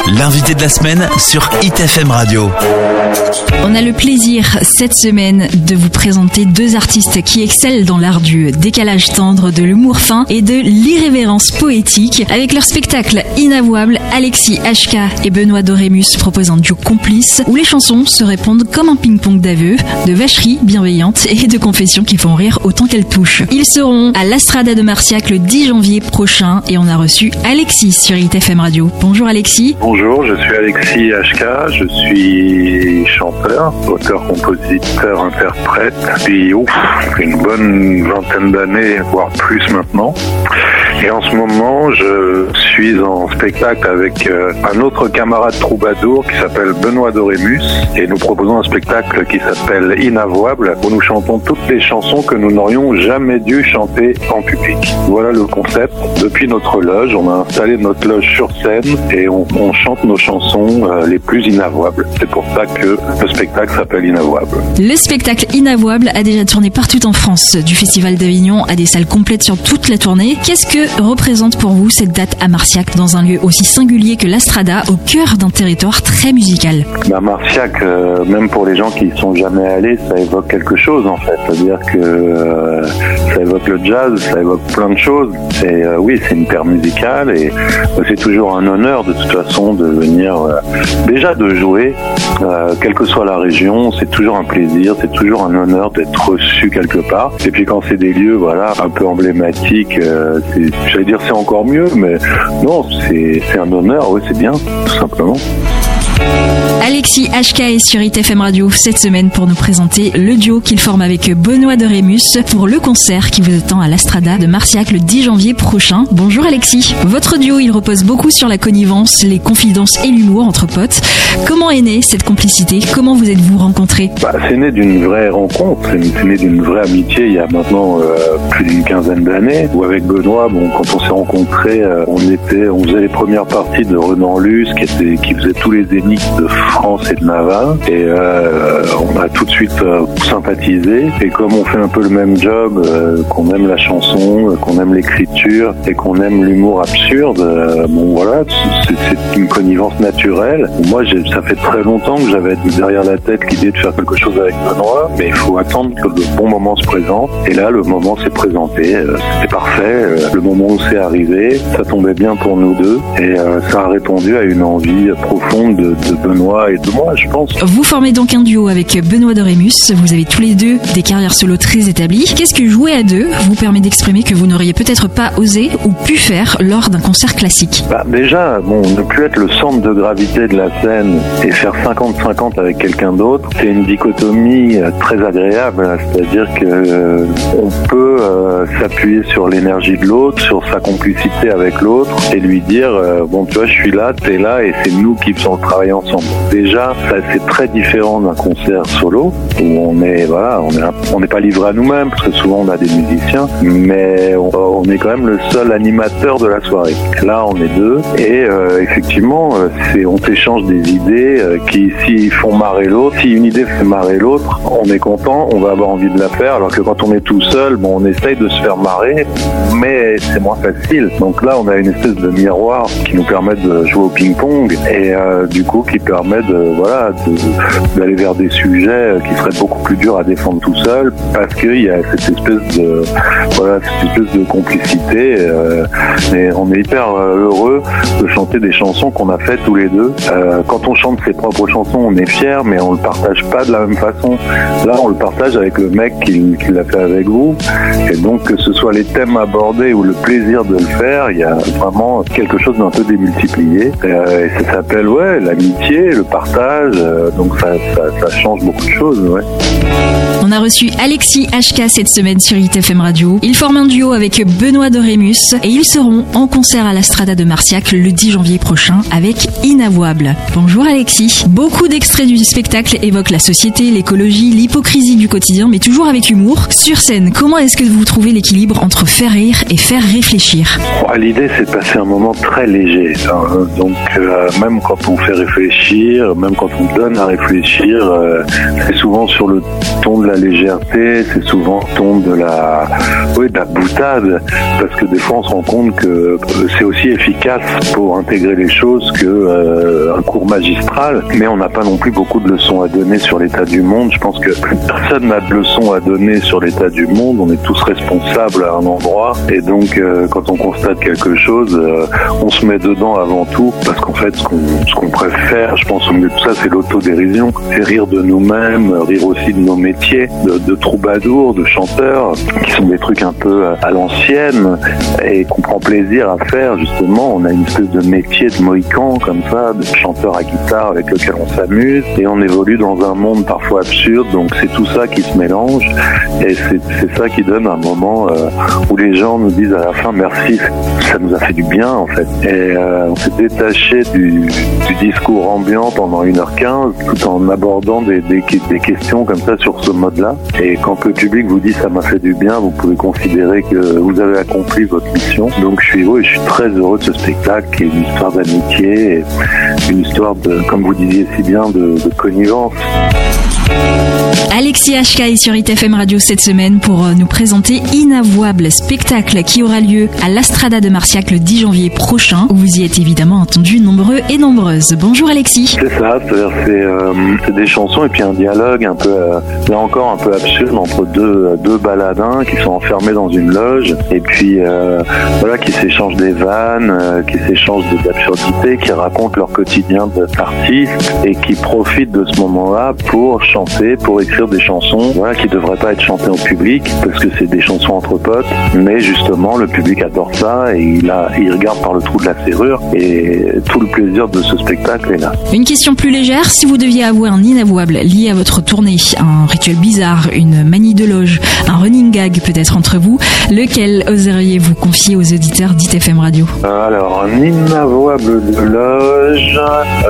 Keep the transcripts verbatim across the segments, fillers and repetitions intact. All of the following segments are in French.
L'invité de la semaine sur Hit F M Radio. On a le plaisir cette semaine de vous présenter deux artistes qui excellent dans l'art du décalage tendre, de l'humour fin et de l'irrévérence poétique. Avec leur spectacle inavouable, Alexis H K et Benoît Dorémus proposent un duo complice où les chansons se répondent comme un ping-pong d'aveux, de vacheries bienveillantes et de confessions qui font rire autant qu'elles touchent. Ils seront à l'Astrada de Marciac le dix janvier prochain et on a reçu Alexis sur Hit F M Radio. Bonjour Alexis. Bonjour, je suis Alexis H K, je suis chanteur, auteur, compositeur, interprète depuis ouf, une bonne vingtaine d'années, voire plus maintenant. Et en ce moment, je suis en spectacle avec euh, un autre camarade troubadour qui s'appelle Benoît Dorémus et nous proposons un spectacle qui s'appelle Inavouable où nous chantons toutes les chansons que nous n'aurions jamais dû chanter en public. Voilà le concept. Depuis notre loge, on a installé notre loge sur scène et on, on chante nos chansons euh, les plus inavouables. C'est pour ça que le spectacle s'appelle Inavouable. Le spectacle Inavouable a déjà tourné partout en France, du Festival d'Avignon à des salles complètes sur toute la tournée. Qu'est-ce que représente pour vous cette date à Marciac, dans un lieu aussi singulier que l'Astrada, au cœur d'un territoire très musical? Bah Marciac, euh, même pour les gens qui y sont jamais allés, ça évoque quelque chose en fait. C'est-à-dire que euh, ça évoque le jazz, ça évoque plein de choses. Et euh, oui, c'est une terre musicale et euh, c'est toujours un honneur de toute façon de venir, euh, déjà de jouer, euh, quelle que soit la région, c'est toujours un plaisir, c'est toujours un honneur d'être reçu quelque part. Et puis quand c'est des lieux, voilà, un peu emblématiques, euh, c'est j'allais dire c'est encore mieux, mais non, c'est, c'est un honneur, oui, c'est bien, tout simplement. Alexis H K est sur Hit F M Radio cette semaine pour nous présenter le duo qu'il forme avec Benoît Dorémus pour le concert qui vous attend à l'Astrada de Marciac le dix janvier prochain. Bonjour Alexis. Votre duo, il repose beaucoup sur la connivence, les confidences et l'humour entre potes. Comment est née cette complicité? Comment vous êtes-vous rencontrés? Bah, c'est né d'une vraie rencontre, c'est né d'une vraie amitié il y a maintenant euh, plus d'une quinzaine d'années. Où avec Benoît, bon, quand on s'est rencontrés, euh, on était, on faisait les premières parties de Renan Luce qui, était, qui faisait tous les zéniths de France et de Navarre et euh, on a tout de suite euh, sympathisé et comme on fait un peu le même job, euh, qu'on aime la chanson, euh, qu'on aime l'écriture et qu'on aime l'humour absurde, euh, bon voilà, c'est, c'est une connivence naturelle. Moi j'ai, ça fait très longtemps que j'avais derrière la tête l'idée de faire quelque chose avec Benoît, mais il faut attendre que le bon moment se présente et là le moment s'est présenté, euh, c'était parfait, euh, le moment où c'est arrivé, ça tombait bien pour nous deux et euh, ça a répondu à une envie profonde de, de Benoît et de moi, je pense. Vous formez donc un duo avec Benoît Dorémus. Vous avez tous les deux des carrières solo très établies. Qu'est-ce que jouer à deux vous permet d'exprimer que vous n'auriez peut-être pas osé ou pu faire lors d'un concert classique? Bah déjà, bon, ne plus être le centre de gravité de la scène et faire cinquante cinquante avec quelqu'un d'autre, c'est une dichotomie très agréable. C'est-à-dire que euh, on peut euh, s'appuyer sur l'énergie de l'autre, sur sa complicité avec l'autre et lui dire euh, bon, tu vois, je suis là, t'es là et c'est nous qui faisons le travail ensemble. Déjà, ça, c'est très différent d'un concert solo où on est, voilà, on est, on n'est pas livré à nous-mêmes parce que souvent on a des musiciens, mais on, on est quand même le seul animateur de la soirée. Là, on est deux et euh, effectivement, c'est, on s'échange des idées euh, qui, s'ils font marrer l'autre, si une idée fait marrer l'autre, on est content, on va avoir envie de la faire. Alors que quand on est tout seul, bon, on essaye de se faire marrer, mais c'est moins facile. Donc là, on a une espèce de miroir qui nous permet de jouer au ping-pong et euh, du coup qui permet de, voilà, de, d'aller vers des sujets qui seraient beaucoup plus durs à défendre tout seul parce qu'il y a cette espèce de, voilà, cette espèce de complicité. Euh, et on est hyper heureux de chanter des chansons qu'on a faites tous les deux. Euh, quand on chante ses propres chansons, on est fiers, mais on le partage pas de la même façon. Là, on le partage avec le mec qui, qui l'a fait avec vous. Et donc, que ce soit les thèmes abordés ou le plaisir de le faire, il y a vraiment quelque chose d'un peu démultiplié. Euh, et ça s'appelle, ouais, l'amitié, le partage. Euh, donc, ça, ça, ça change beaucoup de choses, ouais. On a reçu Alexis H K cette semaine sur Hit F M Radio. Ils forment un duo avec Benoît Dorémus et ils seront en concert à l'Astrada de Marciac le dix janvier prochain avec Inavouable. Bonjour Alexis. Beaucoup d'extraits du spectacle évoquent la société, l'écologie, l'hypocrisie du quotidien, mais toujours avec humour. Sur scène, comment est-ce que vous trouvez l'équilibre entre faire rire et faire réfléchir? L'idée, c'est de passer un moment très léger. Donc, euh, même quand on fait réfléchir réfléchir, même quand on donne à réfléchir, euh, c'est souvent sur le ton de la légèreté, c'est souvent le ton de la, oui, de la boutade, parce que des fois on se rend compte que c'est aussi efficace pour intégrer les choses que euh, un cours magistral, mais on n'a pas non plus beaucoup de leçons à donner sur l'état du monde. Je pense que plus personne n'a de leçons à donner sur l'état du monde, on est tous responsables à un endroit, et donc euh, quand on constate quelque chose, euh, on se met dedans avant tout, parce qu'en fait ce qu'on, ce qu'on préfère, je pense au milieu de tout ça, c'est l'autodérision, c'est rire de nous-mêmes, rire aussi de nos métiers, de, de troubadours, de chanteurs, qui sont des trucs un peu à l'ancienne, et qu'on prend plaisir à faire justement. On a une espèce de métier de mohican comme ça, de chanteur à guitare avec lequel on s'amuse, et on évolue dans un monde parfois absurde, donc c'est tout ça qui se mélange, et c'est, c'est ça qui donne un moment euh, où les gens nous disent à la fin merci, ça nous a fait du bien en fait, et euh, on s'est détaché du, du discours ambiant pendant une heure quinze tout en abordant des, des, des questions comme ça sur ce mode-là, et quand le public vous dit ça m'a fait du bien, vous pouvez considérer que vous avez accompli votre mission. Donc je suis heureux et je suis très heureux de ce spectacle qui est une histoire d'amitié, une histoire de, comme vous disiez si bien, de, de connivence. Alexis H K est sur I T F M Radio cette semaine pour nous présenter Inavouable, spectacle qui aura lieu à l'Astrada de Marciac le dix janvier prochain, où vous y êtes évidemment entendus nombreux et nombreuses. Bonjour Alexis. C'est ça, c'est-à-dire c'est, euh, c'est des chansons et puis un dialogue un peu, euh, là encore un peu absurde entre deux, deux baladins qui sont enfermés dans une loge et puis euh, voilà, qui s'échangent des vannes, euh, qui s'échangent des absurdités, qui racontent leur quotidien d'artistes et qui profitent de ce moment-là pour chanter, pour écrire des chansons, voilà, qui devraient pas être chantées au public parce que c'est des chansons entre potes, mais justement le public adore ça et il a, il regarde par le trou de la serrure et tout le plaisir de ce spectacle est là. Une question plus légère, si vous deviez avouer un inavouable lié à votre tournée, un rituel bizarre, une manie de loge, un running gag peut-être entre vous, lequel oseriez-vous confier aux auditeurs d'I T F M Radio? Alors, un inavouable de loge,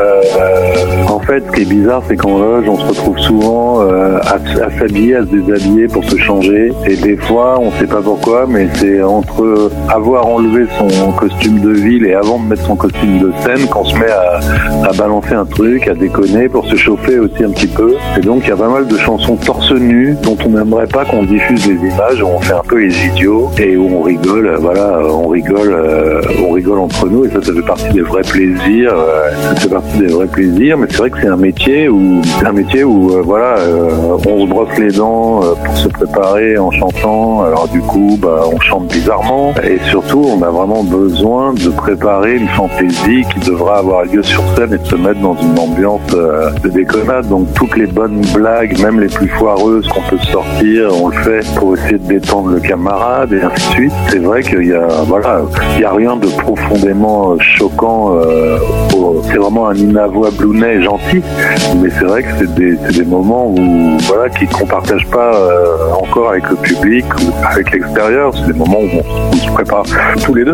euh, en fait ce qui est bizarre c'est qu'en loge on se retrouve souvent euh, à, à s'habiller, à se déshabiller pour se changer, et des fois on sait pas pourquoi, mais c'est entre avoir enlevé son costume de ville et avant de mettre son costume de scène qu'on se met à, à balancer un truc, à déconner pour se chauffer aussi un petit peu, et donc il y a pas mal de chansons torse nu dont on n'aimerait pas qu'on diffuse les images, où on fait un peu les idiots et où on rigole, voilà, on rigole, euh, on rigole entre nous, et ça ça fait partie des vrais plaisirs, euh, ça fait partie des vrais plaisirs, mais c'est vrai que c'est un métier où, c'est un métier où euh, voilà, euh, on se brosse les dents euh, pour se préparer en chantant, alors du coup bah, on chante bizarrement, et surtout on a vraiment besoin de préparer une fantaisie qui devra avoir lieu sur scène et de se mettre dans une ambiance euh, de déconnade, donc toutes les bonnes blagues, même les plus foireuses qu'on peut sortir, on le fait pour essayer de détendre le camarade et ainsi de suite. C'est vrai qu'il y a, voilà, il y a rien de profondément choquant, euh, pour, c'est vraiment un inavouablounet gentil, mais c'est vrai que c'est des, c'est des moments où, voilà, qu'on partage pas euh, encore avec le public ou avec l'extérieur, c'est des moments où on, on se prépare tous les deux.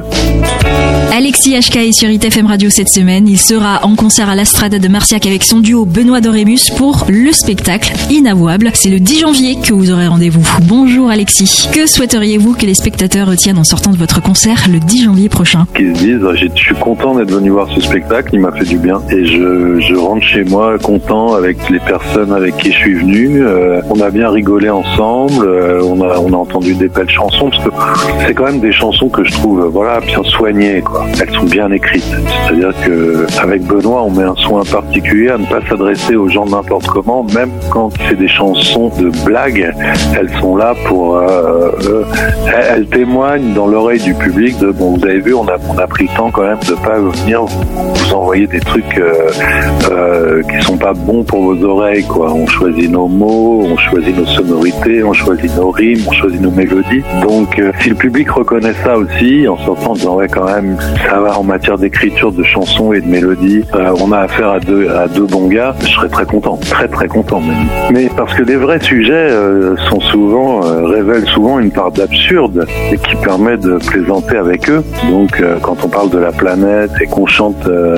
Alexis H K est sur I T F M Radio cette semaine. Il sera en concert à l'Astrada de Marciac avec son duo Benoît Dorémus pour le spectacle Inavouable. C'est le dix janvier que vous aurez rendez-vous. Bonjour Alexis. Que souhaiteriez-vous que les spectateurs retiennent en sortant de votre concert le dix janvier prochain? Qu'ils se disent, je suis content d'être venu voir ce spectacle, il m'a fait du bien. Et je, je rentre chez moi content avec les personnes avec qui je suis venu. Euh, on a bien rigolé ensemble, euh, on, a, on a entendu des belles chansons, parce que c'est quand même des chansons que je trouve, voilà, bien soignées, quoi. Elles sont bien écrites. C'est-à-dire que avec Benoît, on met un soin particulier à ne pas s'adresser aux gens n'importe comment, même quand c'est des chansons de blagues, elles sont là pour, euh, euh, elles, elles témoignent dans l'oreille du public de, bon, vous avez vu, on a, on a pris le temps quand même de pas venir vous envoyer des trucs euh, euh, qui sont pas bons pour vos oreilles, quoi. On choisit nos mots, on choisit nos sonorités, on choisit nos rimes, on choisit nos mélodies. Donc, euh, si le public reconnaît ça aussi, en sortant en disant, ouais, quand même, ça va en matière d'écriture de chansons et de mélodies, euh, on a affaire à deux, à deux bons gars, je serais très content, très très content même. Mais parce que les vrais sujets euh, sont souvent, euh, révèlent souvent une part d'absurde et qui permet de plaisanter avec eux. Donc, euh, quand on parle de la planète et qu'on chante euh, pas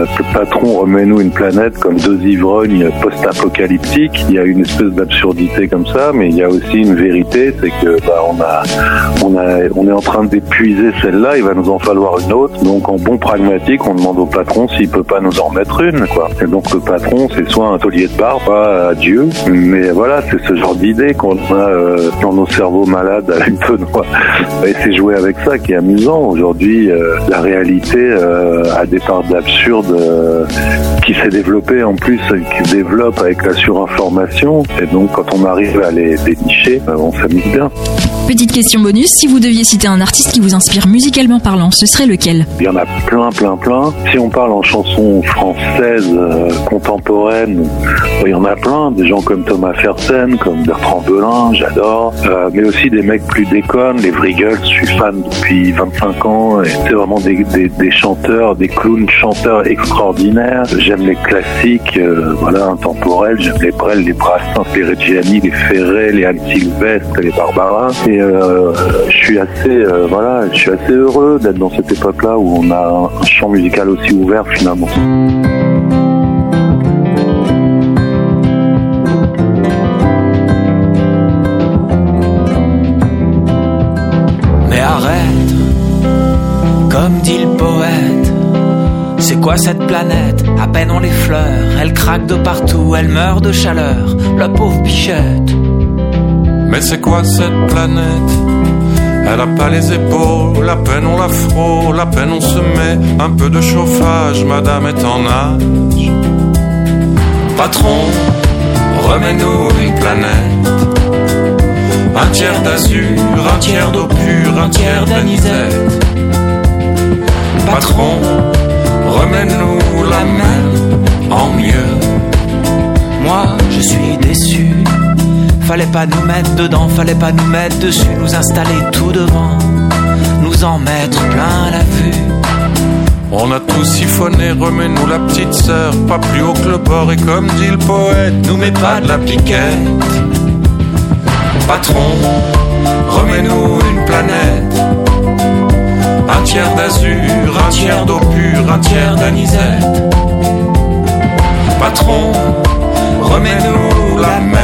patron, remets-nous une planète comme deux ivrognes post-apocalyptiques. Il y a une espèce d'absurdité comme ça, mais il y a aussi une vérité, c'est que bah, on a, on a, on est en train d'épuiser celle-là, il va nous en falloir une autre. Donc en bon pragmatique, on demande au patron s'il peut pas nous en remettre une, quoi. Et donc le patron, c'est soit un taulier de barbe, pas à Dieu, mais voilà, c'est ce genre d'idée qu'on a euh, dans nos cerveaux malades un peu noir. Et c'est jouer avec ça qui est amusant. Aujourd'hui, euh, la réalité euh, a des parts d'absurde euh, qui s'est développée en plus, qui se développe avec la surinformation. Et donc quand on arrive à les dénicher, euh, on s'amuse bien. Petite question bonus, si vous deviez citer un artiste qui vous inspire musicalement parlant, ce serait lequel ? Il y en a plein, plein, plein. Si on parle en chansons françaises euh, contemporaines, il y en a plein. Des gens comme Thomas Fersen, comme Bertrand Belin, j'adore. Euh, mais aussi des mecs plus déconnes, les Vrigels, je suis fan depuis vingt-cinq ans. Et c'est vraiment des, des, des chanteurs, des clowns chanteurs extraordinaires. J'aime les classiques, euh, voilà, intemporels. J'aime les Brel, les Brassens, les Reggiani, les Ferré, les Anne Sylvestre, les Barbara. Et euh, je suis assez, euh, voilà, je suis assez heureux d'être dans cette époque-là où on a un champ musical aussi ouvert finalement. Mais arrête, comme dit le poète, c'est quoi cette planète ? À peine on l'effleure, elle craque de partout, elle meurt de chaleur, la pauvre bichette. Mais c'est quoi cette planète ? Elle a pas les épaules, à peine on la frôle, à peine on se met un peu de chauffage, madame est en âge. Patron, remets-nous une planète. Un tiers d'azur, un tiers d'eau pure, un tiers d'anisette. Patron, remets-nous la même en mieux. Moi, je suis déçu. Fallait pas nous mettre dedans, fallait pas nous mettre dessus, nous installer tout devant, nous en mettre plein la vue. On a tout siphonné, remets-nous la petite sœur, pas plus haut que le bord, et comme dit le poète, nous mets pas de la piquette. Patron, remets-nous une planète. Un tiers d'azur, un tiers d'eau pure, un tiers d'anisette. Patron, remets-nous la mer.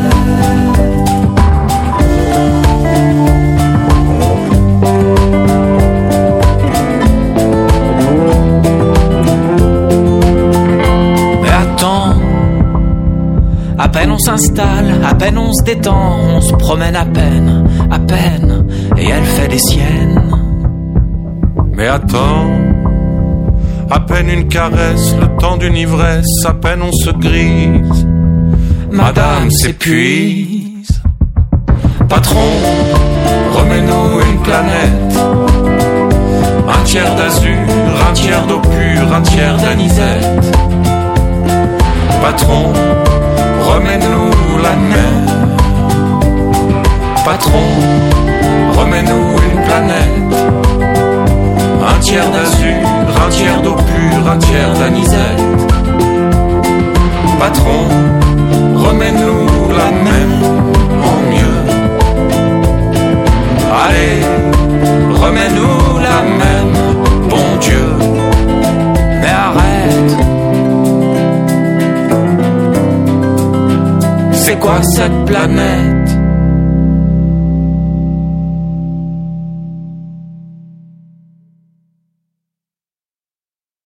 À peine on s'installe, à peine on se détend, on se promène à peine, à peine, et elle fait des siennes. Mais attends, à peine une caresse, le temps d'une ivresse, à peine on se grise, madame s'épuise. Patron, remets-nous une planète. Un tiers d'azur, un tiers d'eau pure, un tiers d'anisette. Patron, remets-nous la mer. Patron, remets-nous une planète. Un tiers d'azur, un tiers d'eau pure, un tiers d'anisette. Patron, remets-nous la même en mieux. Allez, remets-nous la même, bon Dieu. Mais arrête. C'est quoi cette planète ?